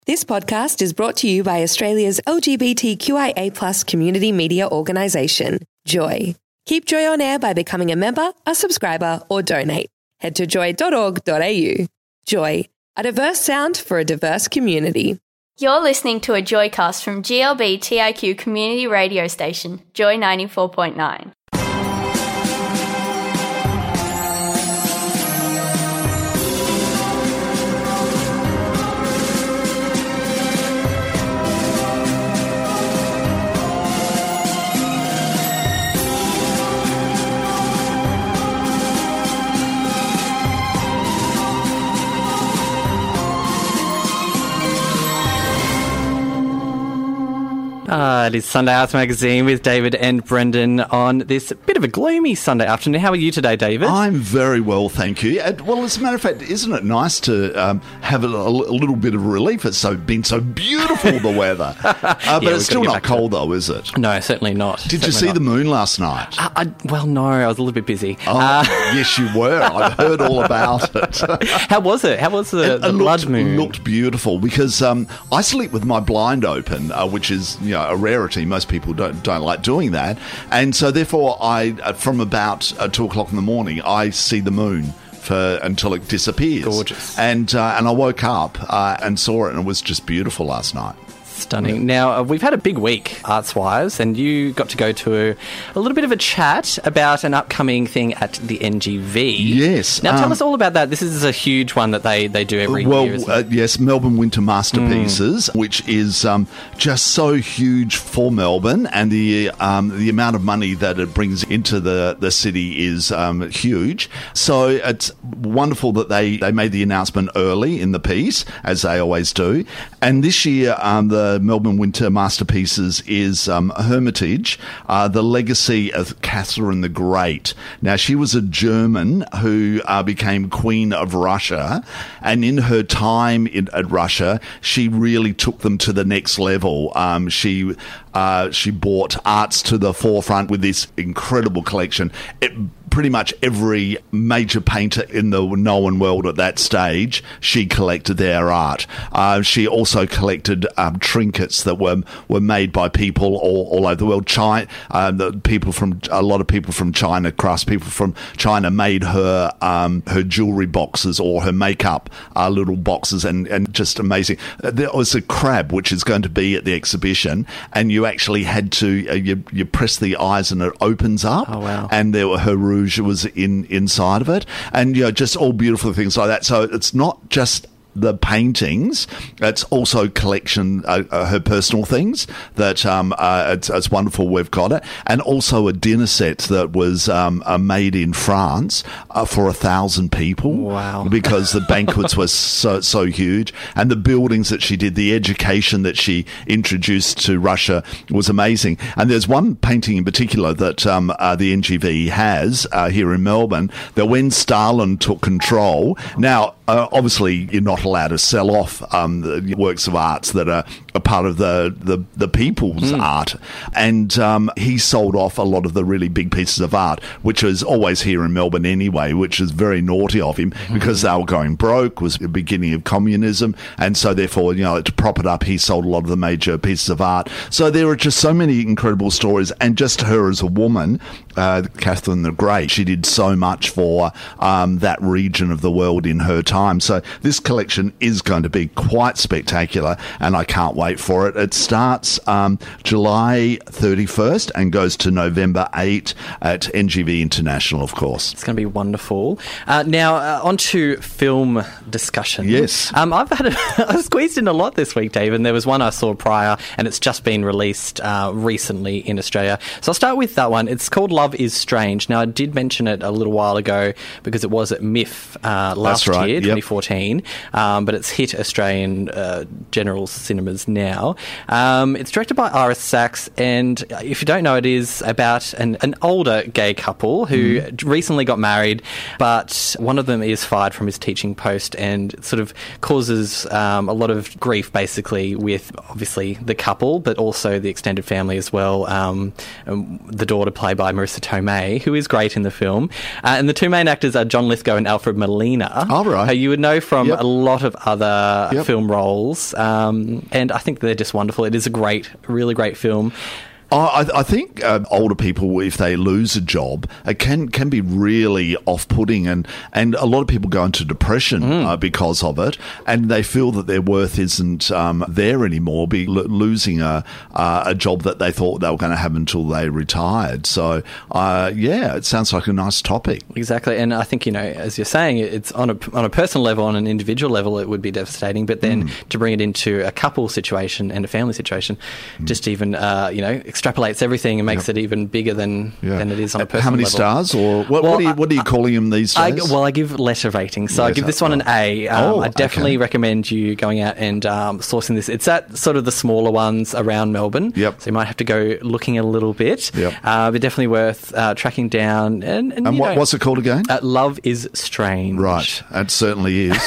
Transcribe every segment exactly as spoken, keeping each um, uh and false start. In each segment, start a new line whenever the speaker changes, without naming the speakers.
This podcast is brought to you by Australia's L G B T Q I A plus community media organisation, Joy. Keep Joy on air by becoming a member, a subscriber, or donate. Head to joy dot org dot a u. Joy, a diverse sound for a diverse community.
You're listening to a Joycast from G L B T I Q community radio station, Joy ninety-four point nine.
Ah, it is Sunday Arts Magazine with David and Brendan on this bit of a gloomy Sunday afternoon. How are you today, David?
I'm very well, thank you. And, well, as a matter of fact, isn't it nice to um, have a, a little bit of relief? It's so been so beautiful, the weather. Uh, but
Yeah,
it's still not cold, though, is it?
No, certainly not.
Did
certainly
you see
not.
the moon last night?
Uh, I, well, no, I was a little bit busy.
Oh,
Uh,
yes, you were. I've heard all about it.
how was it? How was the,
It-
the
it
blood
looked,
moon?
looked beautiful because um, I sleep with my blind open, uh, which is you know a rarity. Most people don't don't like doing that, and so therefore I uh, from about uh, two o'clock in the morning I see the moon for until it disappears.
Gorgeous.
And uh, and I woke up uh, and saw it, and it was just beautiful last night.
Stunning. Now, uh, we've had a big week, arts-wise, and you got to go to a, a little bit of a chat about an upcoming thing at the N G V.
Yes.
Now, tell
um,
us all about that. This is a huge one that they, they do every
well,
year, isn't
uh,
it?
yes, Melbourne Winter Masterpieces, mm. which is um, just so huge for Melbourne, and the um, the amount of money that it brings into the, the city is um, huge. So it's wonderful that they, they made the announcement early in the piece, as they always do. And this year, um, the Melbourne Winter Masterpieces is um, Hermitage, uh, the legacy of Catherine the Great. Now, she was a German who uh, became Queen of Russia, and in her time in, at Russia, she really took them to the next level. Um, she uh, she brought arts to the forefront with this incredible collection. It, Pretty much every major painter in the known world at that stage, she collected their art. Uh, she also collected um, trinkets that were were made by people all, all over the world. China, uh, the people from a lot of people from China, crafts people from China made her um, her jewelry boxes or her makeup uh, little boxes, and, and just amazing. There was a crab which is going to be at the exhibition, and you actually had to uh, you you press the eyes and it opens up.
Oh, wow.
And there were her rouge was in inside of it, and you know just all beautiful things like that. So it's not just the paintings, it's also collection, uh, uh, her personal things that um, uh, it's, it's wonderful we've got it, and also a dinner set that was um, uh, made in France uh, for a thousand people.
Wow.
Because the banquets were so so huge, and the buildings that she did, the education that she introduced to Russia was amazing. And there's one painting in particular that um, uh, the N G V has uh, here in Melbourne, that when Stalin took control, now uh, obviously you're not allowed to sell off um, the works of arts that are a part of the, the, the people's mm. art. And um, he sold off a lot of the really big pieces of art, which is always here in Melbourne anyway, which is very naughty of him mm. because they were going broke, was the beginning of communism. And so therefore, you know, to prop it up, he sold a lot of the major pieces of art. So there are just so many incredible stories. And just her as a woman, uh, Catherine the Great, she did so much for um, that region of the world in her time. So this collection is going to be quite spectacular, and I can't wait for it. It starts um, July thirty-first and goes to November eighth at N G V International, of course.
It's going to be wonderful. Uh, now, uh, on to film discussion.
Yes.
Um, I've had a, I've squeezed in a lot this week, Dave, and there was one I saw prior, and it's just been released uh, recently in Australia. So I'll start with that one. It's called Love is Strange. Now, I did mention it a little while ago because it was at M I F uh, last
right.
year,
Yep.
twenty fourteen. Um, but it's hit Australian uh, general cinemas now. Um, it's directed by Iris Sachs, and if you don't know, it is about an, an older gay couple who mm. recently got married, but one of them is fired from his teaching post, and it sort of causes um, a lot of grief, basically, with obviously the couple, but also the extended family as well. Um, the daughter, played by Marissa Marissa Tomei, who is great in the film. Uh, and the two main actors are John Lithgow and Alfred Molina.
Oh, right.
Who you would know from
Yep.
a lot of other
Yep.
film roles. Um, and I think they're just wonderful. It is a great, really great film.
I, I think uh, older people, if they lose a job, it can can be really off-putting, and, and a lot of people go into depression
Mm.
uh, because of it, and they feel that their worth isn't um, there anymore, be lo- losing a uh, a job that they thought they were going to have until they retired. So, uh, yeah, it sounds like a nice topic.
Exactly, and I think, you know, as you're saying, it's on a on a personal level, on an individual level, it would be devastating. But then
Mm.
to bring it into a couple situation and a family situation, just even uh, you know, extrapolates everything and makes
Yep.
it even bigger than
Yeah.
than it is on a personal
How many
level.
stars, or what,
Well,
what, are you,
I-
what are you calling them these
I,
days?
well, I give letter ratings, so I give
Letter,
this one an A. Um,
Oh,
I definitely
okay.
recommend you going out and um, sourcing this. It's at sort of the smaller ones around Melbourne,
Yep.
so you might have to go looking a little bit,
Yep.
uh, but definitely worth uh, tracking down. And, and,
and
you
what,
know,
what's it called again?
uh, Love is Strange.
Right, it certainly is.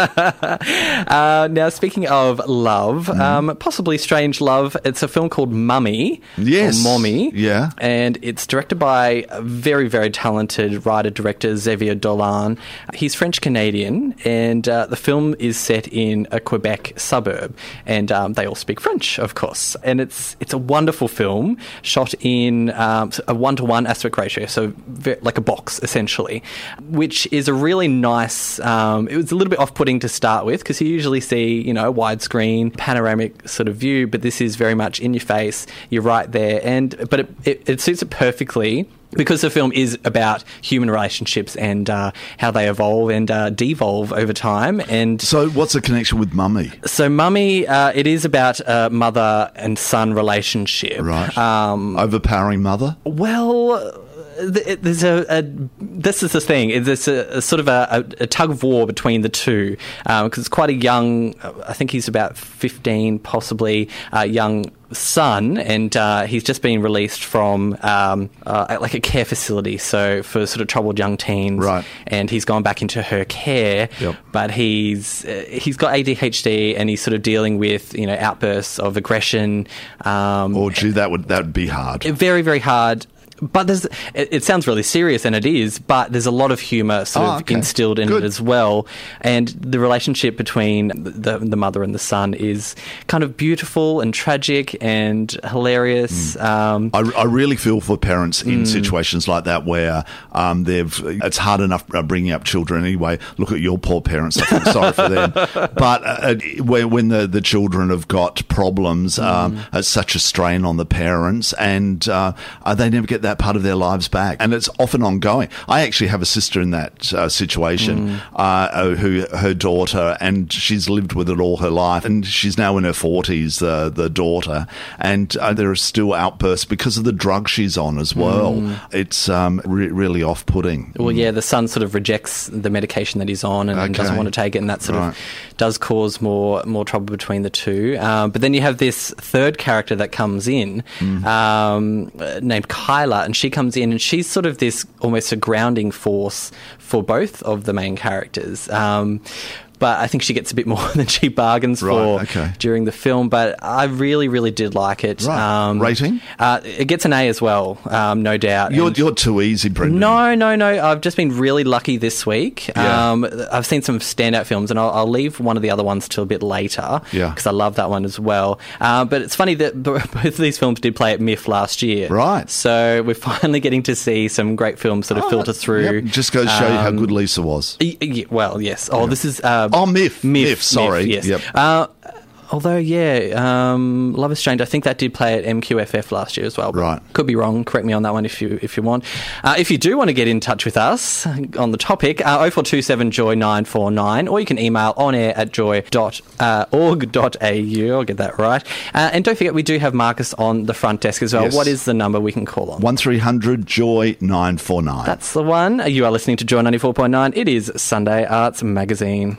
Uh, now, speaking of love, um, possibly strange love, it's a film called Mummy.
Yes.
Or Mommy.
Yeah.
And it's directed by a very, very talented writer-director, Xavier Dolan. He's French-Canadian, and uh, the film is set in a Quebec suburb. And um, they all speak French, of course. And it's it's a wonderful film, shot in um, a one-to-one aspect ratio, so ve- like a box, essentially, which is a really nice... Um, it was a little bit off-putting to start with, because you usually see, you know, widescreen, panoramic sort of view, but this is very much in your face. You're right there. And but it, it, it suits it perfectly, because the film is about human relationships and uh, how they evolve and uh, devolve over time. And
So what's the connection with Mummy?
so Mummy, uh, it is about a mother and son relationship.
Right.
Um,
Overpowering mother?
well, th- there's a, a this is the thing. There's a, a sort of a, a, a tug of war between the two, because it's quite a young. I think he's about fifteen, possibly uh, young son, and uh, he's just been released from um, uh, like a care facility, so for sort of troubled young teens.
Right.
And he's gone back into her care,
Yep.
but he's uh, he's got A D H D, and he's sort of dealing with, you know, outbursts of aggression. Um,
Oh, gee, that would that would be hard.
very, very hard. But there's, it, it sounds really serious, and it is, but there's a lot of humour sort
Oh,
of
okay.
instilled in
Good.
it as well. And the relationship between the, the mother and the son is kind of beautiful and tragic and hilarious. Um,
I, I really feel for parents in
Mm.
situations like that where um, they've. It's hard enough uh, bringing up children anyway. Look at your poor parents. I feel sorry for them. But uh, when, when the, the children have got problems, um,
Mm.
it's such a strain on the parents, and uh, uh, they never get that part of their lives back, and it's often ongoing. I actually have a sister in that uh, situation,
Mm.
uh, who her daughter, and she's lived with it all her life, and she's now in her forties, uh, the daughter, and uh, there are still outbursts because of the drug she's on as well.
Mm.
It's um, re- really off-putting.
Well, yeah, the son sort of rejects the medication that he's on and, and doesn't
Okay.
want to take it, and that sort
Right.
of does cause more more trouble between the two. Um, but then you have this third character that comes in,
Mm.
um, uh, named Kyla, and she comes in, and she's sort of this almost a grounding force for both of the main characters. Um, but I think she gets a bit more than she bargains
Right,
for
okay.
during the film. But I really, really did like it.
Right. Rating?
Uh, it gets an A as well, um, no doubt.
You're,
And-
you're too easy, Brendan.
no, no, no. I've just been really lucky this week.
Yeah.
Um, I've seen some standout films, and I'll, I'll leave one of the other ones till a bit later.
Yeah.
Because I love that one as well. Uh, but it's funny that b- both of these films did play at M I F last year.
Right.
So we're finally getting to see some great films sort of
Oh,
filter through.
Yep. Just goes to show you how
Um,
good Lisa was.
Y- y- well, yes. Oh, this is uh,
Oh, M I F.
M I F.
M I F, sorry.
yes.
Yep.
Uh, although, yeah, um, Love is Strange. I think that did play at M Q F F last year as well. But
Right.
Could be wrong. Correct me on that one if you if you want. Uh, if you do want to get in touch with us on the topic, uh, oh four two seven joy nine four nine, or you can email on air at joy dot org dot a u. I'll get that right. Uh, and don't forget, we do have Marcus on the front desk as well.
Yes.
What is the number we can call on?
one three hundred joy nine four nine.
That's the one. You are listening to Joy ninety-four point nine. It is Sunday Arts Magazine.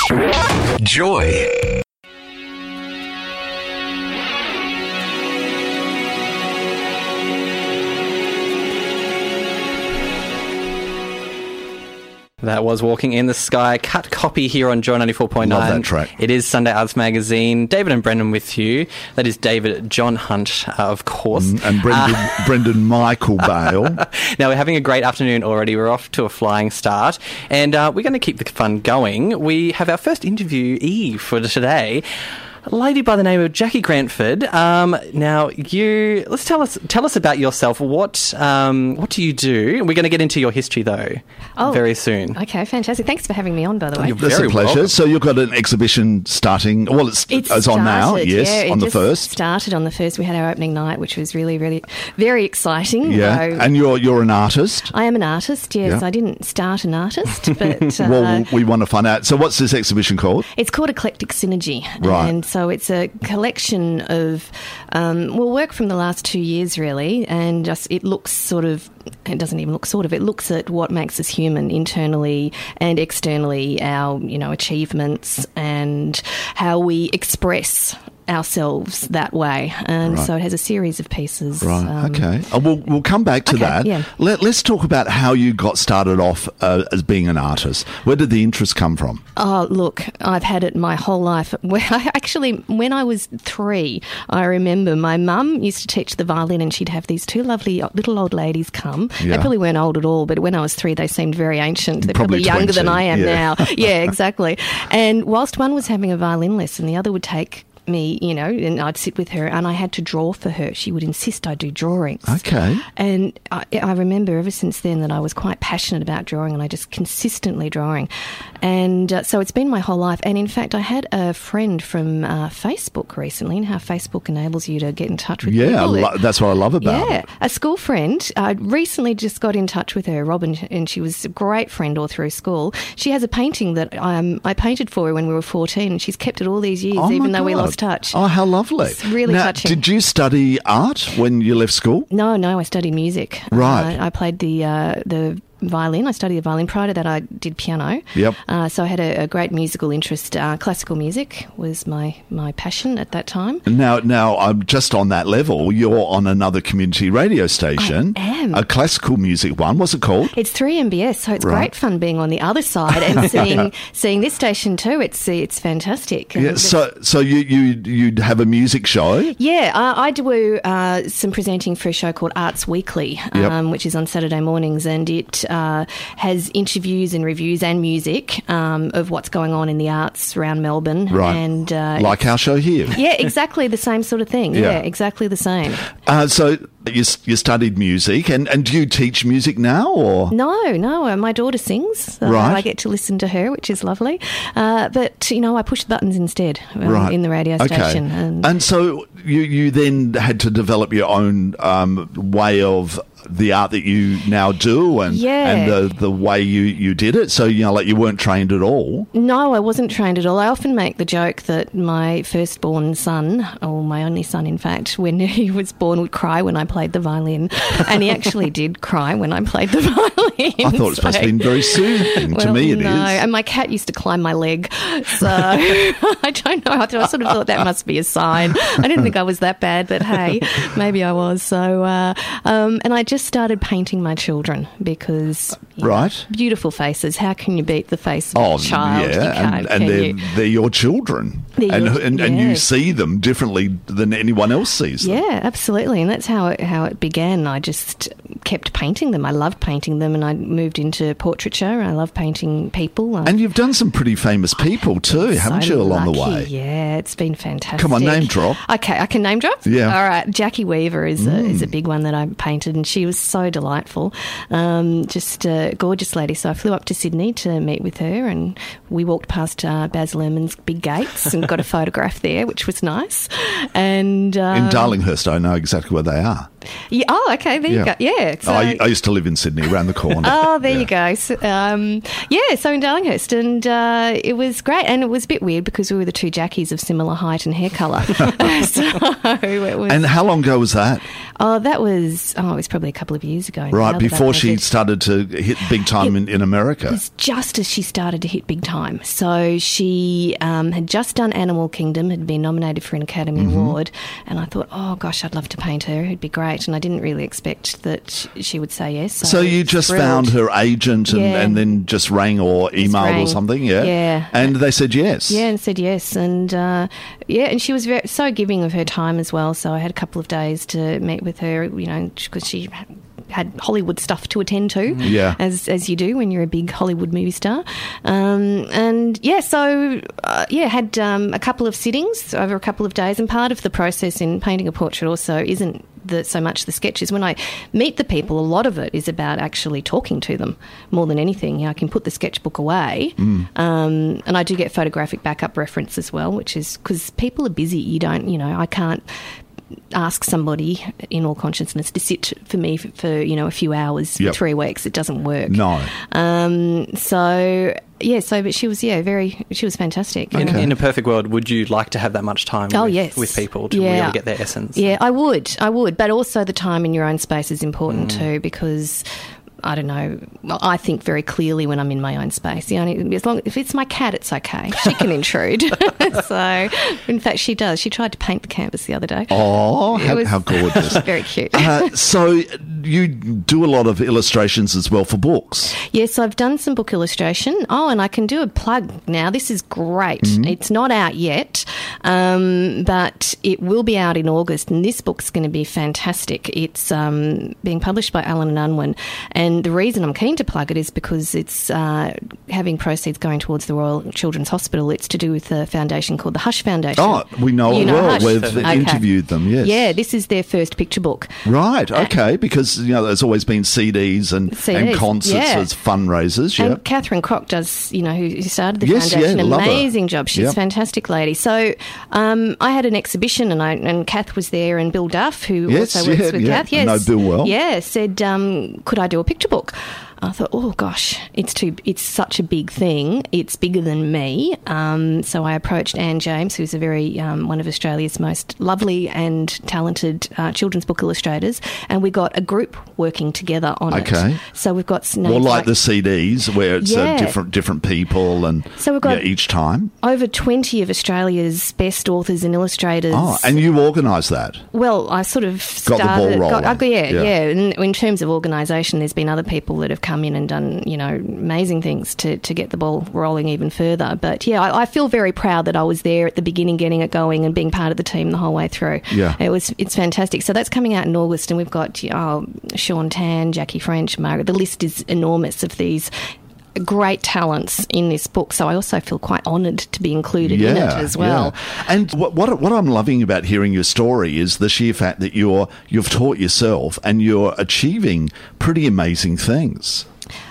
Joy.
That was Walking in the Sky, cut copy here on Joy ninety-four point nine.
Love that track.
It is Sunday Arts Magazine. David and Brendan with you. That is David John Hunt, uh, of course.
Mm, and Brendan, uh, Brendan Michael Bale.
Now, we're having a great afternoon already. We're off to a flying start. And uh, we're going to keep the fun going. We have our first interviewee for today. A lady by the name of Jackie Grantford. Um, now, you let's tell us tell us about yourself. What um, what do you do? We're going to get into your history though,
oh,
very soon.
Okay, fantastic. Thanks for having me on, by the way.
You're
That's
very
a pleasure.
welcome.
So you've got an exhibition starting. Well, it's,
It's
it's on now.
started,
Yes,
yeah, it
on the
just
first.
Started on the first. We had our opening night, which was really, really, very exciting.
Yeah,
So
and you're you're an artist.
I am an artist. Yes,
Yeah.
I didn't start an artist, but uh,
Well, we want to find out. So, what's this exhibition called?
it's called Eclectic Synergy,
Right.
and so it's a collection of um, well, work from the last two years, really, and just it looks sort of. It doesn't even look sort of. It looks at what makes us human internally and externally, our you know achievements and how we express ourselves that way. And
Right.
so it has a series of pieces.
Right.
um,
okay. Uh, we'll we'll come back to
okay,
that.
yeah.
Let, let's talk about how you got started off uh, as being an artist. Where did the interest come from?
Oh, look, I've had it my whole life. Well, I actually, when I was three, I remember my mum used to teach the violin and she'd have these two lovely little old ladies come.
Yeah.
They probably weren't old at all, but when I was three, they seemed very ancient. They're
Probably
probably, younger than
twenty,
I am
yeah.
now. Yeah, exactly. And whilst one was having a violin lesson, the other would take me, you know, and I'd sit with her and I had to draw for her. She would insist I do drawings.
Okay.
And I, I remember ever since then that I was quite passionate about drawing and I just consistently drawing. And uh, so it's been my whole life. And in fact, I had a friend from uh, Facebook recently, and how Facebook enables you to get in touch with
Yeah, I
people.
lo- that's what I love about
Yeah,
it.
a school friend. I recently just got in touch with her, Robin, and she was a great friend all through school. She has a painting that um, I painted for her when we were fourteen, and she's kept it all these years,
Oh, my
even though we
God.
lost touch.
Oh, how lovely.
It's really
now,
touching.
Did you study art when you left school?
No, no, I studied music.
Right.
Uh, I played the uh, the violin. I studied the violin. Prior to that, I did piano.
Yep.
Uh, so I had a, a great musical interest. Uh, classical music was my, my passion at that time.
Now, now I'm just on that level. You're on another community radio station.
I am.
A classical music one. What's it called?
It's three M B S, so it's
Right.
great fun being on the other side and seeing seeing this station too. It's it's fantastic.
Yeah.
And
So, so you you you'd have a music show.
Yeah, uh, I do uh, some presenting for a show called Arts Weekly,
Yep.
um, which is on Saturday mornings, and it uh, has interviews and reviews and music um, of what's going on in the arts around Melbourne.
Right.
And uh,
Like our show here.
yeah, exactly the same sort of thing.
Yeah.
Yeah, exactly the same.
Uh, so you you studied music, and, and do you teach music now, or?
No, no, uh, my daughter sings, so
Right.
I get to listen to her, which is lovely. Uh, but, you know, I push the buttons instead um,
Right.
in the radio station.
Okay.
And,
And so you, you then had to develop your own um, way of the art that you now do, and
Yeah.
and the, the way you, you did it. So, you know, like you weren't trained at all.
No, I wasn't trained at all. I often make the joke that my firstborn son, or my only son in fact, when he was born would cry when I played the violin. And he actually did cry when I played the violin.
I thought it
so-
must have been very soothing. to
Well,
me it is.
no. And my cat used to climb my leg. So I don't know. I, thought, I sort of thought that must be a sign. I didn't think I was that bad, but hey, maybe I was. So, uh, um, and I just started painting my children because you know,
Right.
beautiful faces. How can you beat the face of
Oh,
a child? You
yeah,
can't,
and, and
can
they're,
you?
they're your children.
They're
and,
your-
and, and you
yeah.
see them differently than anyone else sees them.
Yeah, absolutely, and that's how it, how it began. I just kept painting them. I loved painting them, and I moved into portraiture. I love painting people.
And you've done some pretty famous people too, haven't
So
you, along the
lucky.
way?
Yeah, it's been fantastic.
Come on, name drop.
Okay, I can name drop?
Yeah.
All right, Jackie Weaver is, a, is a big one that I painted, and she was so delightful. Um, just a gorgeous lady. So I flew up to Sydney to meet with her, and we walked past uh, Baz Luhrmann's big gates and got a photograph there, which was nice. And um,
In Darlinghurst, I know exactly where they are.
Yeah, oh, okay, there you go. Yeah. So,
I, I used to live in Sydney, around the corner.
Oh, there
Yeah.
you go. So, um, yeah, so in Darlinghurst, and uh, it was great, and it was a bit weird because we were the two Jackies of similar height and hair colour. so it was.
And how long ago was that?
oh, that was oh, it was probably a couple of years ago. now
Right,
that
before
I've
she
measured.
started to hit big time in, in America.
It was just as she started to hit big time. So she um, had just done Animal Kingdom, had been nominated for an Academy
Mm-hmm.
Award, and I thought, oh gosh, I'd love to paint her. It'd be great. great, and I didn't really expect that she would say yes.
So, so you just
thrilled.
found her agent and,
Yeah.
and then just rang or emailed
rang.
or something, yeah?
Yeah.
And they said yes.
Yeah, and said yes, and uh, yeah, and she was very, so giving of her time as well. So I had a couple of days to meet with her, you know, because she had Hollywood stuff to attend to,
Yeah.
as as you do when you're a big Hollywood movie star. Um, and yeah, so uh, yeah, had um, a couple of sittings over a couple of days, and part of the process in painting a portrait also isn't the, so much the sketches. When I meet the people, a lot of it is about actually talking to them more than anything. You know, I can put the sketchbook away,
Mm.
um, and I do get photographic backup reference as well, which is because people are busy. You don't, you know, I can't ask somebody in all consciousness to sit for me for, for you know a few hours
Yep.
for three weeks. It doesn't work.
No.
Um, so yeah, so but she was yeah very she was fantastic.
In,
Yeah.
in a perfect world, would you like to have that much time
Oh,
with,
yes.
with people to
Yeah.
really get their essence?
Yeah, I would. I would. But also the time in your own space is important
Mm.
too, because I don't know. Well, I think very clearly when I'm in my own space. The only, as long if it's my cat, it's okay. She can intrude. So, in fact, she does. She tried to paint the canvas the other day.
Oh,
It
how,
was-
how gorgeous.
Very cute.
uh, so you do a lot of illustrations as well for books.
Yes, I've done some book illustration. Oh, and I can do a plug now. This is great.
Mm-hmm.
It's not out yet, um, but it will be out in August, and this book's going to be fantastic. It's um, being published by Allen and Unwin, and the reason I'm keen to plug it is because it's uh, having proceeds going towards the Royal Children's Hospital. It's to do with a foundation called the Hush Foundation.
Oh, we know
You
it
know
well.
Hush.
We've
Okay.
interviewed them, yes.
Yeah, this is their first picture book.
Right, okay, because you know there's always been C Ds and,
C
and
Ds,
concerts
yeah.
as fundraisers, yeah.
And Catherine Crock does, you know, who who started the
Yes,
foundation,
yeah, love her.
amazing job. She's
Yep.
a fantastic lady. So um, I had an exhibition, and I and Kath was there, and Bill Duff, who
Yes,
also works
yeah,
with
yeah.
Kath, yes,
I know Bill well.
yeah, said, um, could I do a picture book? I thought, oh gosh, it's too, it's such a big thing. It's bigger than me. Um, so I approached Anne James, who's a very um, one of Australia's most lovely and talented uh, children's book illustrators, and we got a group working together on
Okay.
it. So we've got
More
names
like the C Ds where it's uh,
Yeah.
different different people and
So we've got-
yeah, each time.
over twenty of Australia's best authors and illustrators.
Oh, and you organise that.
Well, I sort of
Got the
started.
ball rolling.
I got- yeah,
Yeah.
yeah. In, in terms of organisation, there's been other people that have come in and done, you know, amazing things to, to get the ball rolling even further. But yeah, I, I feel very proud that I was there at the beginning, getting it going, and being part of the team the whole way through.
Yeah.
it was. It's fantastic. So that's coming out in August, and we've got oh, Sean Tan, Jackie French, Margaret. The list is enormous of these great talents in this book, so I also feel quite honoured to be included in it as well.
yeah. And what, what what I'm loving about hearing your story is the sheer fact that you're you've taught yourself and you're achieving pretty amazing things.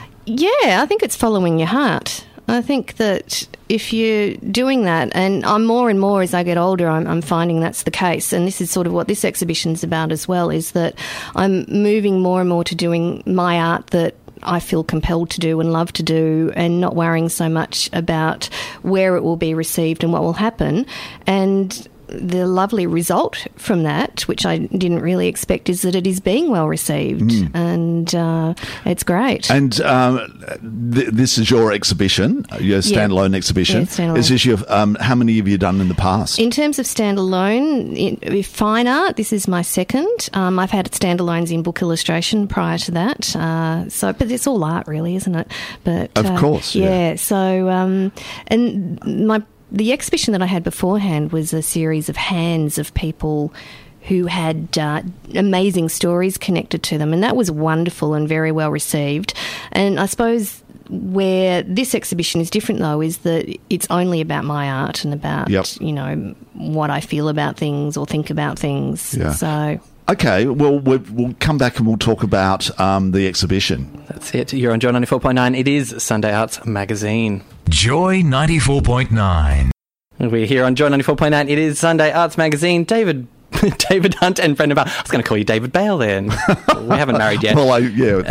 Yeah, I think it's following your heart. I think that if you're doing that, and I'm more and more as I get older, I'm, I'm finding that's the case. And this is sort of what this exhibition's about as well, is that I'm moving more and more to doing my art that I feel compelled to do and love to do, and not worrying so much about where it will be received and what will happen. And the lovely result from that, which I didn't really expect, is that it is being well received,
Mm.
and uh, it's great.
And um, th- this is your exhibition, your standalone exhibition.
Yeah, standalone.
Is this your, um, how many have you done in the past?
In terms of standalone, in, with fine art, this is my second. Um, I've had standalones in book illustration prior to that. Uh, so, but it's all art, really, isn't it? But
Of
uh,
course, yeah.
yeah. So, um, and my the exhibition that I had beforehand was a series of hands of people who had uh, amazing stories connected to them, and that was wonderful and very well received. And I suppose where this exhibition is different, though, is that it's only about my art and about,
Yep.
you know, what I feel about things or think about things.
Yeah.
So,
Okay, well, we'll we'll come back and we'll talk about um, the exhibition.
That's it. You're on Joy ninety-four point nine. It is Sunday Arts Magazine.
Joy ninety-four point nine.
We're here on Joy ninety-four point nine. It is Sunday Arts Magazine. David David Hunt and Brendan Bale. I was going to call you David Bale then. We haven't married yet.
Well, I,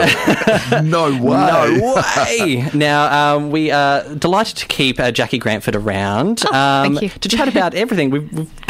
yeah, no way.
No way. Now, um, we are delighted to keep uh, Jackie Grantford around um,
thank you.
to chat about everything. We've, we've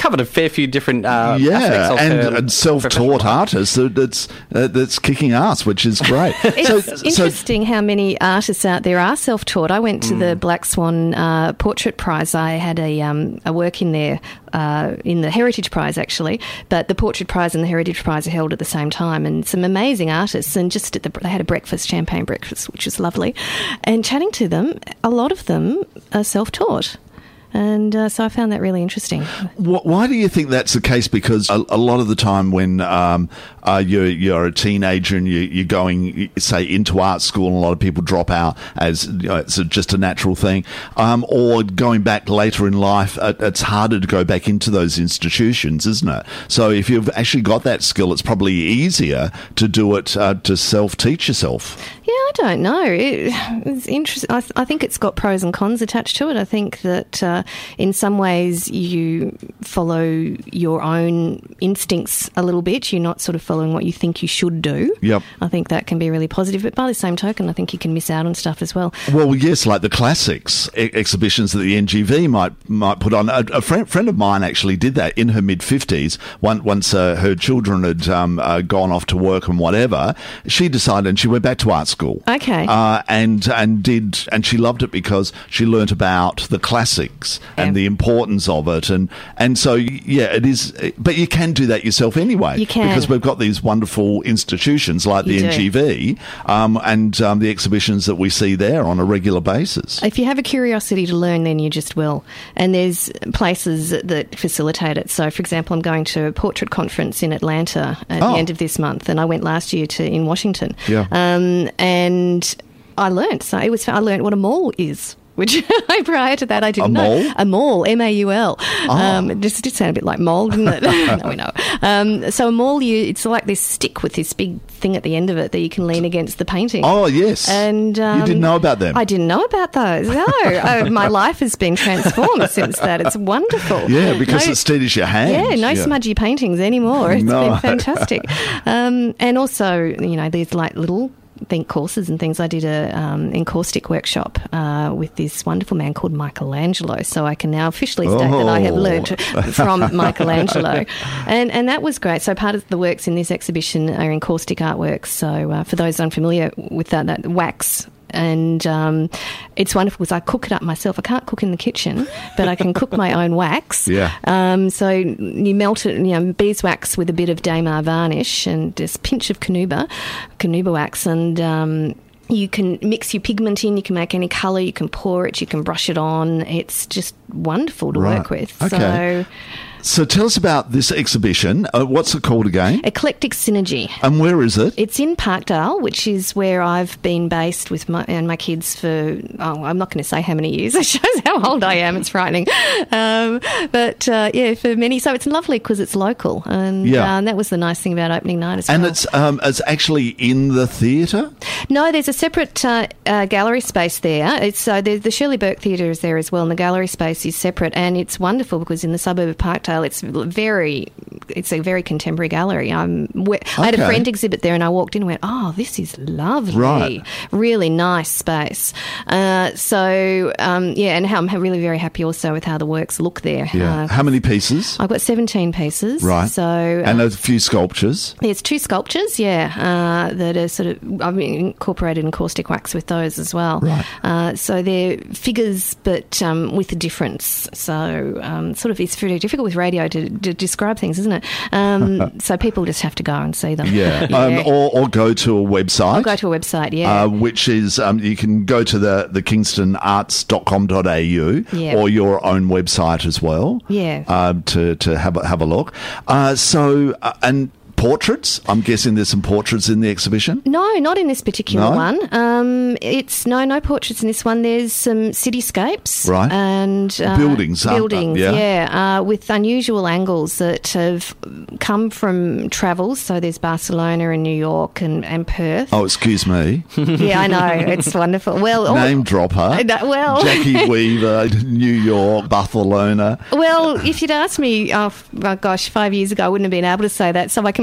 covered a fair few different uh,
yeah,
aspects of
and,
her
and self-taught artists that- that's uh, that's kicking ass, which is great.
It's interesting how many artists out there are self-taught. I went to the Black Swan uh, Portrait Prize. I had a, um, a work in there uh, in the Heritage Prize, actually, but the Portrait Prize and the Heritage Prize are held at the same time, and some amazing artists. And just at the, they had a breakfast, champagne breakfast, which was lovely. And chatting to them, a lot of them are self-taught. And uh, so I found that really interesting.
Wh- Why do you think that's the case? Because a, a lot of the time when um, uh, you're, you're a teenager and you, you're going, say, into art school, and a lot of people drop out as you know, it's a, just a natural thing, um, or going back later in life, uh, it's harder to go back into those institutions, isn't it? So if you've actually got that skill, it's probably easier to do it uh, to self-teach yourself.
Yeah, I don't know. It, it's interesting. I, th- I think it's got pros and cons attached to it. I think that uh, in some ways you follow your own instincts a little bit. You're not sort of following what you think you should do.
Yep.
I think that can be really positive. But by the same token, I think you can miss out on stuff as well.
Well, yes, like the classics e- exhibitions that the N G V might might put on. A, a friend, friend of mine actually did that in her mid fifties. Once, once uh, her children had um, uh, gone off to work and whatever, she decided, and she went back to art school.
Okay.
Uh, and and did and she loved it because she learnt about the classics and
Yeah.
the importance of it, and and so yeah, it is. But you can do that yourself anyway.
You can.
Because we've got these wonderful institutions like
You
the
do.
N G V um, and um, the exhibitions that we see there on a regular basis.
If you have a curiosity to learn, then you just will. And there's places that facilitate it. So, for example, I'm going to a portrait conference in Atlanta at
Oh.
the end of this month, and I went last year to in Washington.
Yeah.
Um, and I learnt. So it was. I learnt what a mall is. Which prior to that I didn't
A
know.
mall?
A mall, M A U L.
Oh.
Um, it just did sound a bit like mole, didn't it? No, we know. Um, so a mall, you, it's like this stick with this big thing at the end of it that you can lean against the painting.
Oh, yes.
And um,
you didn't know about them?
I didn't know about those. No, uh, my life has been transformed since that. It's wonderful.
Yeah, because
No-
it steadies your hand.
yeah, no smudgy paintings anymore. It's
No.
been fantastic. Um, and also, you know, there's like little think courses and things. I did a um, encaustic workshop uh, with this wonderful man called Michelangelo. So I can now officially state that I have
Oh.
learnt from Michelangelo, and and that was great. So part of the works in this exhibition are encaustic artworks. So uh, for those unfamiliar with that, that wax. And um, it's wonderful because I cook it up myself. I can't cook in the kitchen, but I can cook my own wax.
Yeah.
Um, so you melt it, you know, beeswax with a bit of Daymar varnish and just a pinch of Canuba, Canuba wax, and um, you can mix your pigment in. You can make any colour. You can pour it. You can brush it on. It's just wonderful to
Right.
work with.
Okay.
So
So tell us about this exhibition. Uh, what's it called again?
Eclectic Synergy.
And where is it?
It's in Parkdale, which is where I've been based with my and my kids for, oh, I'm not going to say how many years. It shows how old I am. It's frightening. Um, but, uh, yeah, for many. So it's lovely because it's local. And,
Yeah.
uh, and that was the nice thing about opening night as
And
well.
it's um, it's actually in the theatre?
No, there's a separate uh, uh, gallery space there. It's so the, the Shirley Burke Theatre is there as well, and the gallery space is separate. And it's wonderful because in the suburb of Parkdale, it's very, it's a very contemporary gallery. Um, we, I had a
Okay.
friend exhibit there, and I walked in and went, "Oh, this is lovely,
Right.
really nice space." Uh, so um, yeah, and how, I'm really very happy also with how the works look there.
Yeah.
Uh,
How many pieces?
I've got seventeen pieces,
Right.
So
And a few sculptures.
there's two sculptures, yeah, uh, that are sort of, I've incorporated encaustic wax with those as well.
Right.
Uh, so they're figures, but um, with a difference. So um, sort of, it's very difficult with radio to, to describe things, isn't it? Um, so people just have to go and see them.
Yeah. Um, or, or go to a website.
I'll go to a website, yeah.
Uh, which is, um, you can go to the, the kingston arts dot com dot a u
Yeah.
or your own website as well.
Yeah.
Um, to, to have, a- have a look. Uh, so, uh, and portraits? I'm guessing there's some portraits in the exhibition?
No, not in this particular
No?
one. Um, it's no, no portraits in this one. There's some cityscapes,
Right.
and uh,
Buildings, aren't they?
buildings,
Yeah.
yeah, uh, with unusual angles that have come from travels. So there's Barcelona and New York and, and Perth.
Oh, excuse me.
Yeah, I know, it's wonderful. Well, all-
Name dropper.
No, well-
Jackie Weaver, New York, Barcelona.
well, if you'd asked me, oh, f- oh gosh, five years ago, I wouldn't have been able to say that. So I can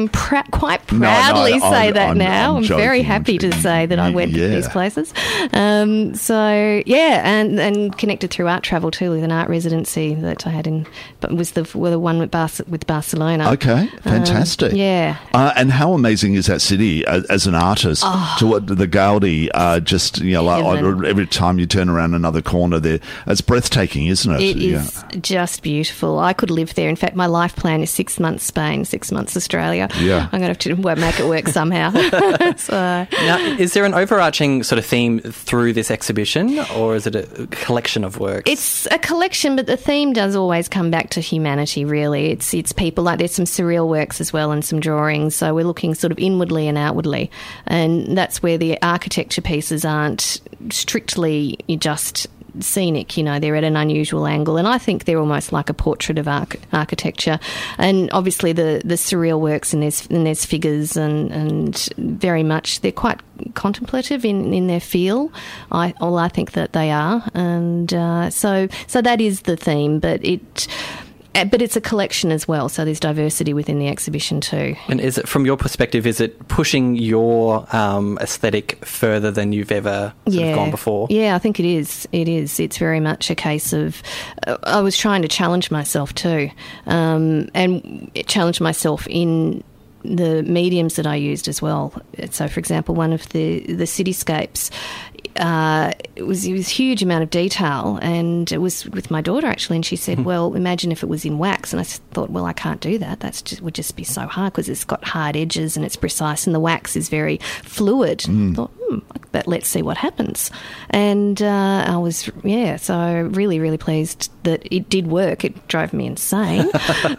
can pr- quite
No, no,
proudly
I'm-
say that
I'm-
now.
I'm
I'm, very
joking,
happy
I'm
to
joking.
say that I
Y-
went
yeah.
to these places. Um, so yeah, and and connected through art travel too with an art residency that I had in, but was the well, the one with, Bar- with Barcelona.
Okay, fantastic.
Um, yeah.
Uh, and how amazing is that city as, as an artist? To what the Gaudi, uh, just, you know, like,
Heaven.
every time you turn around another corner there, it's breathtaking, isn't it?
It
Yeah.
is just beautiful. I could live there. In fact, my life plan is six months Spain, six months Australia.
Yeah.
I'm going to have to well, make it work somehow. so,
Now, is there an overarching sort of theme through this exhibition, or is it a collection of works?
it's a collection, but the theme does always come back to humanity, really. It's it's people, like there's some surreal works as well and some drawings. So we're looking sort of inwardly and outwardly. And that's where the architecture pieces aren't strictly just scenic, you know, they're at an unusual angle, and I think they're almost like a portrait of arch- architecture. And obviously the, the surreal works, and there's, and there's figures, and, and very much they're quite contemplative in, in their feel. I, well, I think that they are, and uh, so so that is the theme, but it. But it's a collection as well, so there's diversity within the exhibition too.
And is it, from your perspective, is it pushing your um, aesthetic further than you've ever sort of gone before?
Yeah, I think it is. It is. It's very much a case of uh, I was trying to challenge myself too, um, and challenge myself in the mediums that I used as well. So, for example, one of the the cityscapes. Uh, it was it was a huge amount of detail, and it was with my daughter actually, and she said, "Well, imagine if it was in wax." And I thought, "Well, I can't do that. That's just would just be so hard because it's got hard edges and it's precise, and the wax is very fluid." I thought, hmm, but let's see what happens. And uh, I was yeah, so really really pleased that it did work. It drove me insane,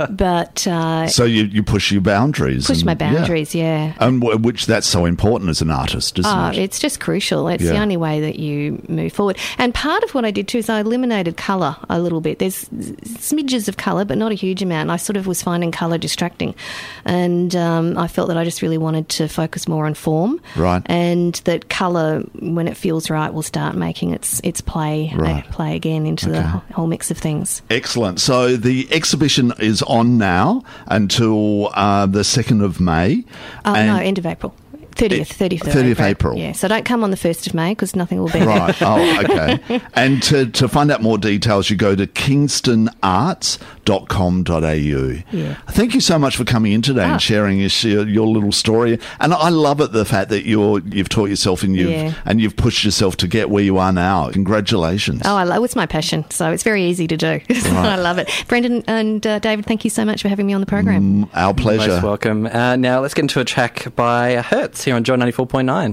but uh,
So you, you push your boundaries.
pushed
and-
my boundaries. Yeah.
And w- which that's so important as an artist, isn't
Oh,
it?
it's just crucial. It's
Yeah.
the only way that you move forward. And part of what I did too is I eliminated colour a little bit. There's smidges of colour, but not a huge amount. I sort of was finding colour distracting. And um, I felt that I just really wanted to focus more on form.
Right.
And that colour, when it feels right, will start making its its play
Right.
uh, play again into the
Okay.
whole, whole mix of things.
Excellent. So the exhibition is on now until uh, the second of May.
Oh,
And-
no, end of April. thirtieth, thirtieth of
thirtieth
April.
April.
Yeah, so don't come on the first of May because nothing will be there.
Right. Oh, okay. And to, to find out more details, you go to kingston arts dot com dot a u.
Yeah.
Thank you so much for coming in today
Ah.
and sharing your, your little story. And I love it, the fact that you're, you've taught yourself and you've,
Yeah.
and you've pushed yourself to get where you are now. Congratulations.
Oh, I love, it's my passion, so it's very easy to do. I love it. Brendan and uh, David, thank you so much for having me on the program.
Our pleasure.
Most welcome. Uh, now let's get into a track by Hertz here on Joy ninety-four point nine.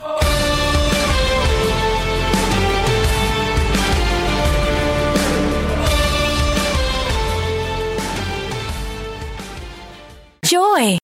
Joy.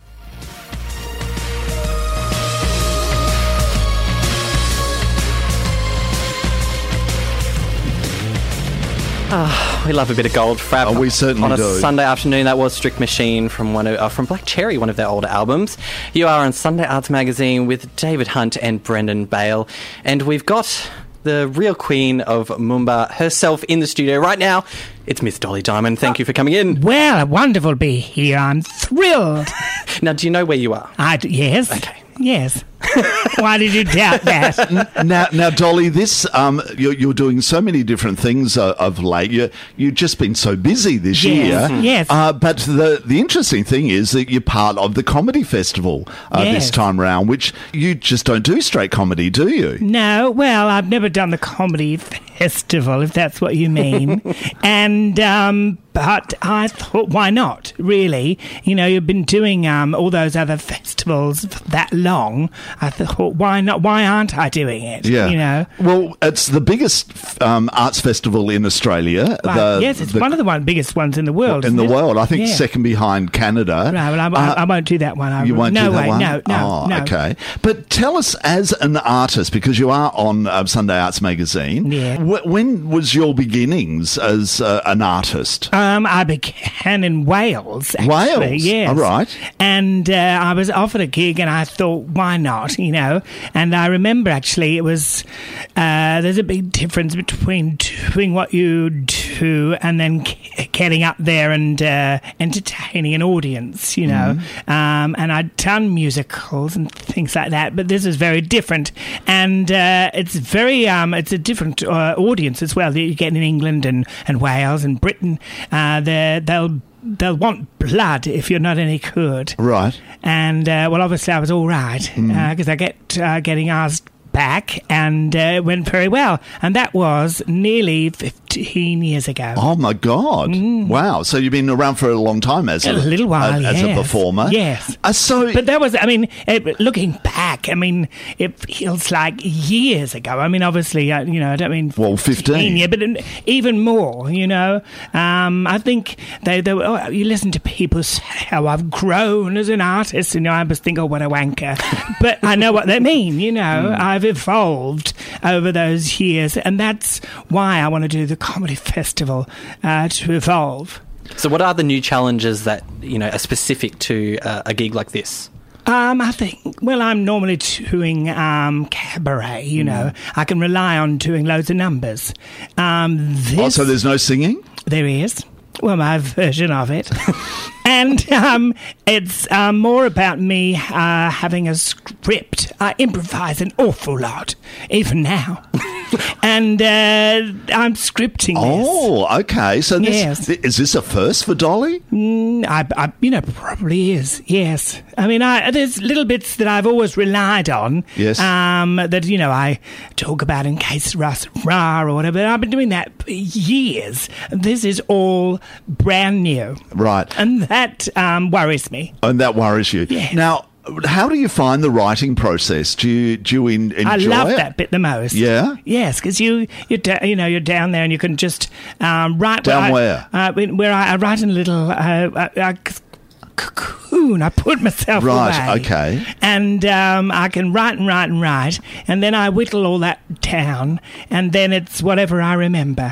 We love a bit of gold frap.
Oh, we certainly
on a
do.
Sunday afternoon. That was Strict Machine from one of, uh, from Black Cherry, one of their older albums. You are on Sunday Arts Magazine with David Hunt and Brendan Bale, and we've got the real queen of Moomba herself in the studio right now. It's Miss Dolly Diamond. Thank you for coming in.
Well, wonderful to be here. I'm thrilled.
Now, do you know where you are?
I d- yes.
Okay.
Yes. Why did you doubt that?
Now, now, Dolly, this um, you're, you're doing so many different things uh, of late. You you've just been so busy this
Yes,
year.
yes.
Uh, but the the interesting thing is that you're part of the comedy festival uh, this
Yes.
time round, which you just don't do straight comedy, do you?
No, well, I've never done the comedy festival, if that's what you mean. and um, but I thought, why not? Really, you know, you've been doing um, all those other festivals for that long. I thought, why not? Why aren't I doing it?
Yeah.
you know.
Well, it's the biggest um, arts festival in Australia.
Right,
The-
yes, it's
the-
one of the one biggest ones in the world.
in the
isn't it?
world. I think
Yeah.
second behind Canada.
Right, well, I,
Uh,
I, I won't do that one. I,
You won't
no
do that
way,
one?
No, no,
oh,
no.
okay. But tell us, as an artist, because you are on um, Sunday Arts Magazine,
Yeah.
wh- when was your beginnings as uh, an artist?
Um, I began in Wales. Actually,
Wales?
yes.
All right.
And uh, I was offered a gig, and I thought, why not? not, you know. And I remember actually it was, uh, there's a big difference between doing what you do and then g- getting up there and uh, entertaining an audience, you know. Mm-hmm. Um, and I'd done musicals and things like that, but this is very different. And uh, it's very, um, it's a different uh, audience as well that you get in England and, and Wales and Britain. Uh, they're- they'll They'll want blood if you're not any good.
Right.
And, uh, well, obviously I was all right because mm. uh, I get uh, getting asked back and uh, it went very well. And that was nearly fifteen years ago.
Oh, my God. Mm. Wow. So you've been around for a long time as a,
a little while,
uh, as
yes.
a performer.
Yes.
Uh, so,
but that was, I mean, it, looking back, I mean, it feels like years ago. I mean, obviously, uh, you know, I don't mean
well, fifteen.
Yeah, but even more, you know. Um, I think they, they oh, you listen to people say how I've grown as an artist, and you know, I must think, oh, what a wanker. But I know what they mean, you know. Mm. I've evolved over those years, and that's why I want to do the comedy festival, uh, to evolve.
So what are the new challenges that, you know, are specific to uh, a gig like this?
Um, I think, well, I'm normally doing um, cabaret, you know. I can rely on doing loads of numbers. Um, this,
oh, so there's no singing?
There is. Well, my version of it. And um, it's uh, more about me uh, having a script. I improvise an awful lot, even now. And uh, I'm scripting this.
Oh, okay. So this,
yes.
th- is this a first for Dolly?
Mm, I, I, you know, probably is, yes. I mean, I, there's little bits that I've always relied on.
Yes.
Um, that, you know, I talk about in case Russ Ra or whatever. I've been doing that for years. This is all brand new.
Right.
And that um, worries me.
And that worries you.
Yes.
Now, how do you find the writing process? Do you do you en- enjoy
I love
it?
that bit the most.
Yeah?
Yes, because you you da- you know you're down there and you can just um, write
Down
where? I,
where?
Uh, where I, I write in a little uh, uh, uh, cocoon. I put myself
right,
away.
okay.
And um, I can write and write and write, and then I whittle all that down, and then it's whatever I remember.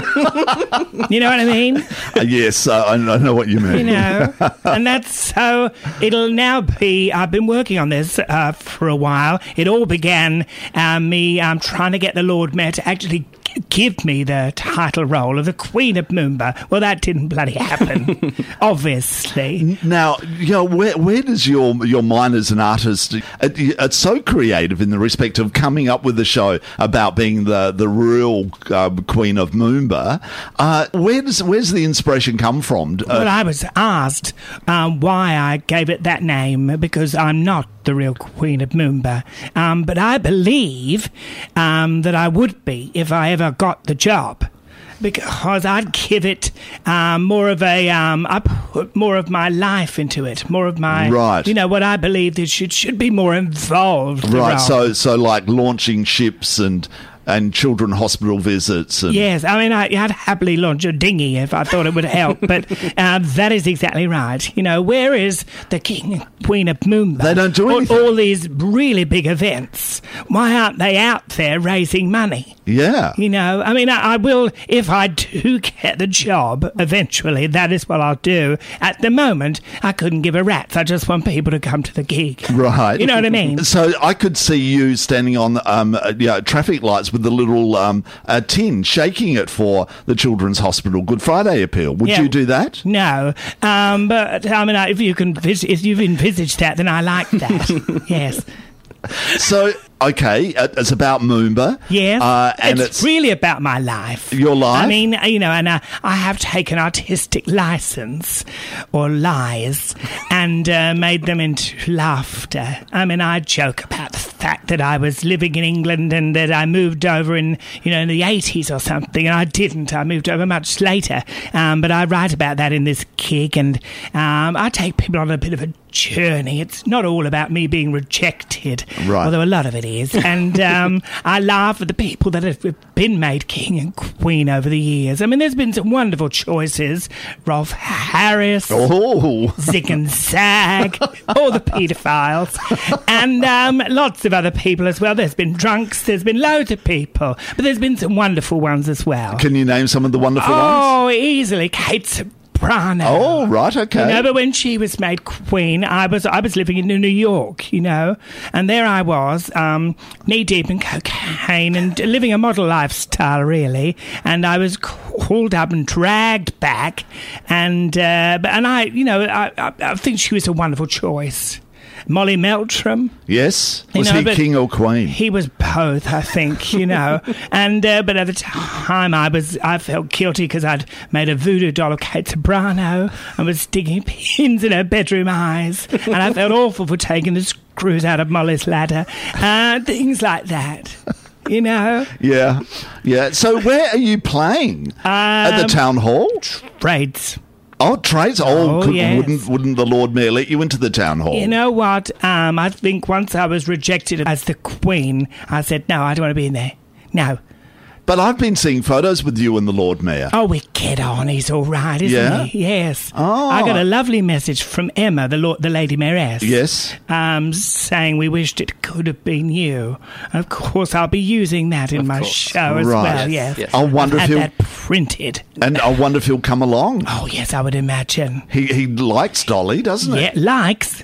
You know what I mean?
Uh, yes, uh, I I know what you mean.
You know, and that's so. It'll now be. I've been working on this uh, for a while. It all began uh, me um, trying to get the Lord Mayor to actually g- give me the title role of the Queen of Moomba. Well, that didn't bloody happen, obviously.
Now, you know, where where does your your mind as an artist? It, it's so creative in the respect of coming up with a show about being the the real uh, Queen of Moomba. Uh, where does where's the inspiration come from? Uh,
Well, I was asked um, why I gave it that name because I'm not the real Queen of Moomba. Um, but I believe um, that I would be if I ever got the job. Because I'd give it um, more of a, um, I put more of my life into it, more of my,
right.
you know, what I believe that should should be more involved.
Right,
around.
so so like launching ships and and children hospital visits. And
yes, I mean, I, I'd happily launch a dinghy if I thought it would help, but uh, that is exactly right. You know, where is the King and Queen of Moomba?
They don't do anything.
All, all these really big events. Why aren't they out there raising money?
Yeah.
You know, I mean, I, I will, if I do get the job, eventually, that is what I'll do. At the moment, I couldn't give a rat's. I just want people to come to the gig.
Right.
You know what I mean?
So I could see you standing on um, uh, yeah, traffic lights with the little um, uh, tin, shaking it for the Children's Hospital Good Friday appeal. Would
Yeah.
you do that?
No, um, but I mean, if you can, vis- if you've envisaged that, then I like that. Yes,
So, okay, uh, it's about Moomba.
yes,
Uh, and
it's,
it's,
really about my life.
Your life?
I mean, you know, and uh, I have taken artistic license or lies and uh, made them into laughter. I mean, I joke about the fact that I was living in England and that I moved over in, you know, in the eighties or something, and I didn't. I moved over much later. Um, but I write about that in this gig, and um, I take people on a bit of a journey. It's not all about me being rejected,
Right.
although a lot of it is. And um, I laugh at the people that have been made king and queen over the years. I mean, there's been some wonderful choices. Rolf Harris,
Oh.
Zig and Zag, all the paedophiles, and um, lots of other people as well. There's been drunks, there's been loads of people, but there's been some wonderful ones as well.
Can you name some of the wonderful ones?
Oh, easily. Kate soprano.
Oh, right, okay.
You know, but when she was made queen, I was I was living in New York, you know, and there I was, um, knee deep in cocaine and living a model lifestyle, really. And I was called up and dragged back, and uh, and I, you know, I, I, I think she was a wonderful choice. Molly Meltram.
Yes.
You
Was
know,
he
but
king or queen?
He was both, I think, you know. and uh, But at the time, I was I felt guilty because I'd made a voodoo doll of Kate Sobrano and was sticking pins in her bedroom eyes. And I felt awful for taking the screws out of Molly's ladder. Uh, things like that. You know?
Yeah. Yeah. So where are you playing?
Um,
At the town hall?
Trades.
Oh, trades. Oh,
Oh,
could,
yes.
wouldn't wouldn't the Lord Mayor let you into the town hall?
You know what? Um, I think once I was rejected as the Queen, I said, no, I don't want to be in there. No.
But I've been seeing photos with you and the Lord Mayor.
Oh, we get on. He's all right, isn't
Yeah?
he? Yes.
Oh.
I got a lovely message from Emma, the Lord, the Lady Mayoress.
Yes.
Um, saying we wished it could have been you. And of course, I'll be using that in
Of
my
course.
show as
Right.
well.
Yes,
Yes.
yes.
I wonder
I've
if
had
he'll
that printed.
and I wonder if he'll come along.
Oh, yes, I would imagine.
He he likes Dolly, doesn't he?
Yeah, likes.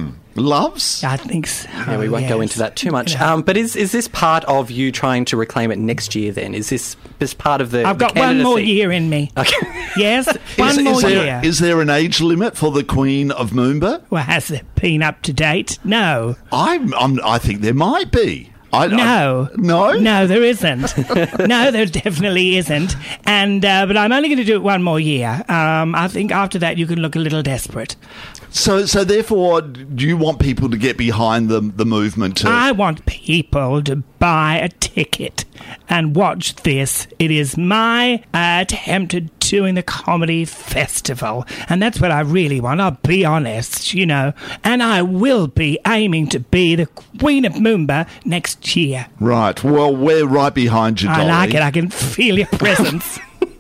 Loves.
I think so.
Yeah, we won't go
yes.
into that too much.
You know.
Um, but is is this part of you trying to reclaim it next year? Then is this this part of the?
I've
the
got one more
candidacy?
year in me.
Okay.
Yes, one
Is,
more
is there,
year.
is there an age limit for the Queen of Moomba?
Well, has it been up to date? No.
I'm, I'm I think there might be. I,
No.
I, no.
No, there isn't. No, there definitely isn't. And uh, but I'm only going to do it one more year. Um, I think after that you can look a little desperate.
So so therefore, do you want people to get behind the the movement too?
I want people to buy a ticket and watch this. It is my uh, attempt at doing the comedy festival, and that's what I really want. I'll be honest, you know, and I will be aiming to be the Queen of Moomba next year.
Right. Well, we're right behind you, Dolly.
I like it. I can feel your presence.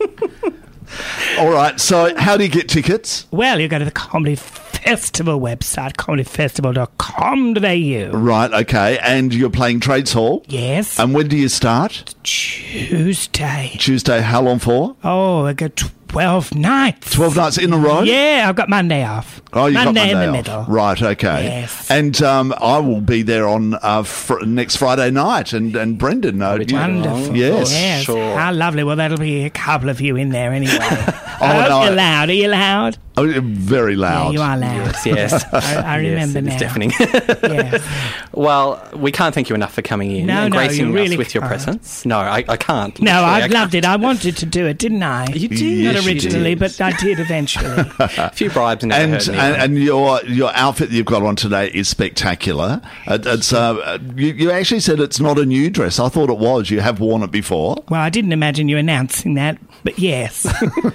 All right. So, how do you get tickets?
Well, you go to the Comedy Festival website, comedy festival dot com dot a u.
Right. Okay. And you're playing Trades Hall.
Yes.
And when do you start?
Tuesday.
Tuesday. How long for?
Oh, I got twelve nights.
Twelve nights in a row.
Yeah, I've got Monday off.
Oh, you got
Monday
Monday
in the
off.
middle.
Right, okay.
Yes.
And um, I will be there on uh, fr- next Friday night, and, and Brendan. Uh,
Be
do you-
Wonderful.
Yes.
Yes.
Sure.
How lovely. Well, that'll be a couple of you in there anyway.
Oh,
I hope
no.
you're loud. Are you loud?
Oh, very
Yeah,
loud.
you are loud.
Yes, yes.
I, I remember
yes,
now.
it's deafening.
Yes.
Well, we can't thank you enough for coming in
No,
and
no,
gracing
you really
us with your
can't.
presence. No, I, I can't.
No,
Literally,
I've
I
loved it. I wanted to do it, didn't I?
You did.
Yes,
Not
you
originally,
did.
but I did eventually.
A few bribes never
And,
hurt
and
anyone.
and your your outfit that you've got on today is spectacular. It, it's uh, you, you actually said it's not a new dress. I thought it was. You have worn it before.
Well, I didn't imagine you announcing that, but yes.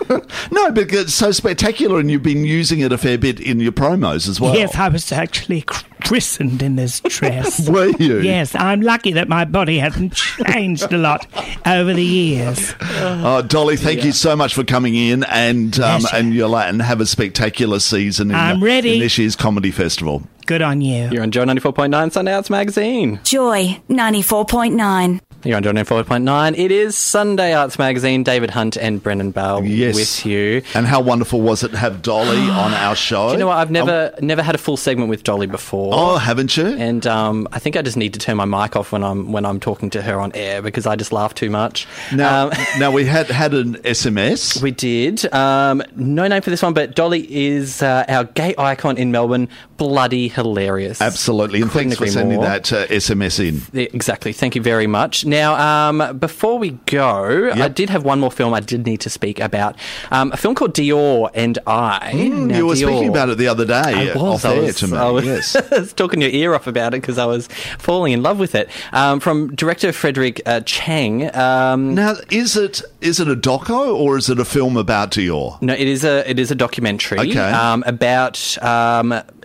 No, but it's so spectacular, and you've been using it a fair bit in your promos as well.
Yes, I was actually christened in this dress.
Were you?
Yes, I'm lucky that my body hasn't changed a lot over the years.
Oh, Dolly, thank you so much for coming in, and um,
Pleasure.
and you'll and have a spectacular season in,
I'm
the-
ready.
in this year's comedy festival.
Good on you.
You're on Joy ninety-four point nine Sunday Arts Magazine.
Joy ninety-four point nine.
You're on Joy ninety-four point nine. It is Sunday Arts Magazine. David Hunt and Brendan Bell
Yes.
with you.
And how wonderful was it to have Dolly on our show?
Do you know what? I've never never had a full segment with Dolly before.
Oh, haven't you?
And um, I think I just need to turn my mic off when I'm when I'm talking to her on air because I just laugh too much.
Now,
Um,
now we had had an S M S.
we did. Um, no name for this one, but Dolly is uh, our gay icon in Melbourne. Bloody hilarious.
Absolutely, and
Couldn't
thanks for
agree
sending
more.
that uh, S M S in.
Yeah, exactly. Thank you very much. Now, um, before we go, I did have one more film I did need to speak about. Um, a film called Dior and I.
Mm,
Now,
you were
Dior-
speaking about it the other day
I was,
off
I
air
was,
to me.
I was,
yes.
I was talking your ear off about it because I was falling in love with it. Um, from director Frederick uh, Chang. Um,
Now, is it is it a doco or is it a film about Dior?
No, it is a it is a documentary
Okay.
um, about um,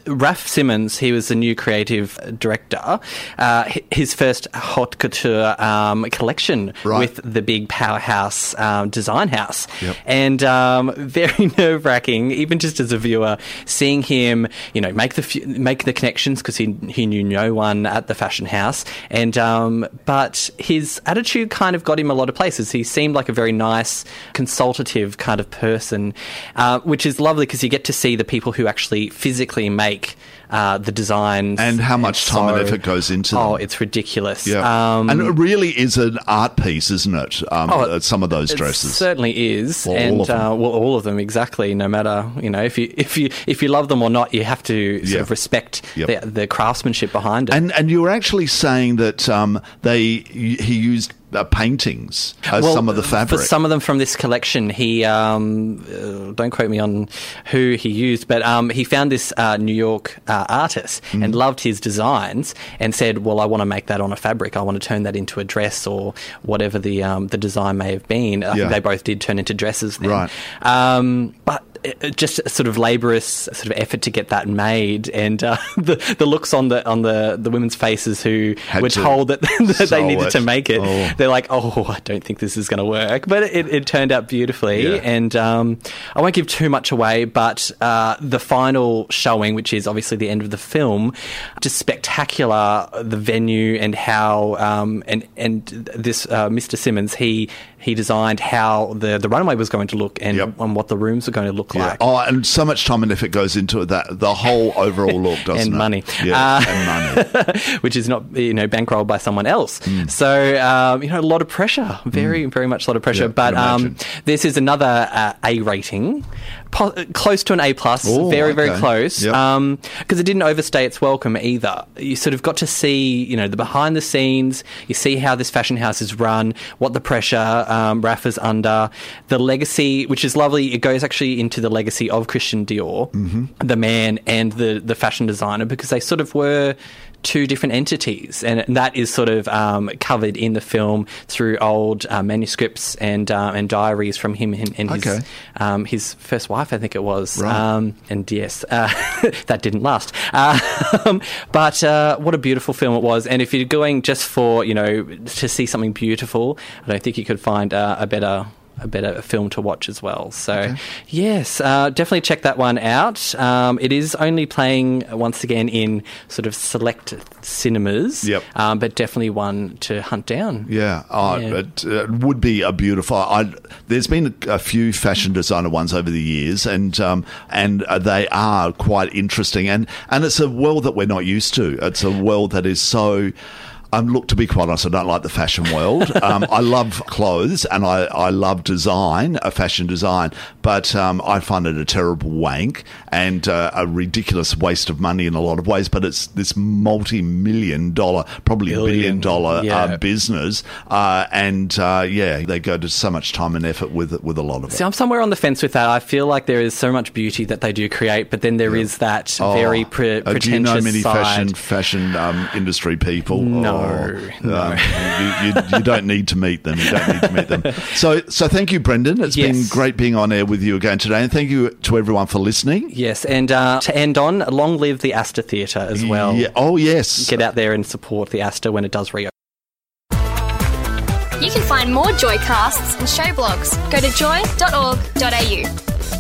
Raph Simmons, he was the new creative director, uh, his first haute couture um, collection
right.
with the big powerhouse um, design house.
Yep.
And um, very nerve-wracking, even just as a viewer, seeing him, you know, make the f- make the connections because he he knew no one at the fashion house. And um, but his attitude kind of got him a lot of places. He seemed like a very nice, consultative kind of person, uh, which is lovely because you get to see the people who actually physically make uh, the designs.
And how much
and
time
so,
and effort goes into them.
Oh, it's ridiculous.
Yeah.
Um,
and it really is an art piece, isn't it? Um,
Oh,
some of those
it
dresses.
certainly is,
Well,
and
all of them.
Uh, well, all of them exactly. No matter you know if you if you if you love them or not, you have to sort
Yeah.
of respect
Yep.
the, the craftsmanship behind it.
And and you were actually saying that um, they he used uh, paintings as
Well,
some of the fabric.
For some of them from this collection, he um, uh, don't quote me on who he used, but um, he found this uh, New York uh, artist
Mm.
and loved his designs and said, "Well, I want to make that on a fabric. I want to turn that into a dress or whatever the um, the design may have been." I
Yeah.
think they both did turn into dresses then.
Right.
Um, but it- just a sort of laborious sort of effort to get that made, and uh, the the looks on the on the, the women's faces who
Had
were
to
told that, that they
sew
needed
it.
to make it.
Oh.
They're like, "Oh, I don't think this is going to work," but it, it turned out beautifully.
Yeah.
And um, I won't give too much away, but uh, the final showing, which is obviously the end of the film, just spectacular. The venue and how um, and and this uh, Mister Simmons, he he designed how the the runway was going to look and,
Yep.
and what the rooms were going to look
Yeah.
like.
Oh, and so much time and effort goes into it, that the whole overall look, doesn't
And
it?
money.
Yeah,
Uh,
and money.
which is not, you know, bankrolled by someone else.
Mm.
So, um, you know, a lot of pressure, very, very much a lot of pressure.
Yeah,
but
can
um,
imagine.
this is another uh, A rating, po- close to an A plus,
Oh,
very, very
okay.
close.
Yep.
Um, because it didn't overstay its welcome either. You sort of got to see, you know, the behind the scenes. You see how this fashion house is run, what the pressure um, Raph is under, the legacy, which is lovely. It goes actually into the legacy of Christian Dior,
Mm-hmm.
the man and the the fashion designer, because they sort of were two different entities, and that is sort of um, covered in the film through old uh, manuscripts and uh, and diaries from him and, and his
Okay.
um, his first wife, I think it was.
Right.
Um, and yes, uh, that didn't last. Um, but uh, what a beautiful film it was. And if you're going just for, you know, to see something beautiful, I don't think you could find uh, a better a better film to watch as well. So,
Okay.
yes, uh, definitely check that one out. Um, it is only playing, once again, in sort of select cinemas,
Yep.
um, but definitely one to hunt down.
Yeah, oh,
Yeah.
It, it would be a beautiful. I, there's been a, a few fashion designer ones over the years, and um, and uh, they are quite interesting. And and it's a world that we're not used to. It's a world that is so. Um, look, to be quite honest, I don't like the fashion world. Um, I love clothes and I, I love design, uh, fashion design, but um, I find it a terrible wank and uh, a ridiculous waste of money in a lot of ways. But it's this multi-million dollar, probably
Billion,
billion dollar
yeah.
uh, business, uh, and uh, yeah, they go to so much time and effort with with a lot of it.
See, I'm somewhere on the fence with that. I feel like there is so much beauty that they do create, but then there is that
Oh,
very pre-
uh,
pretentious
do you know many
side.
fashion fashion um, industry people?
No,
Oh,
no.
um, you, you, you don't need to meet them. You don't need to meet them. So, so thank you, Brendan. It's
Yes.
been great being on air with you again today, and thank you to everyone for listening.
Yes, and uh, to end on, long live the Astor Theatre as well.
Yeah. Oh, yes.
Get out there and support the Astor when it does reopen.
You can find more Joycasts and show blogs. Go to joy dot org dot a u.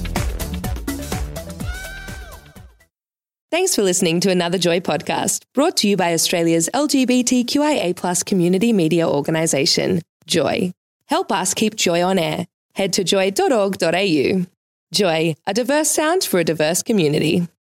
Thanks for listening to another Joy podcast, brought to you by Australia's L G B T Q I A plus community media organisation, Joy. Help us keep Joy on air. Head to joy dot org dot a u. Joy, a diverse sound for a diverse community.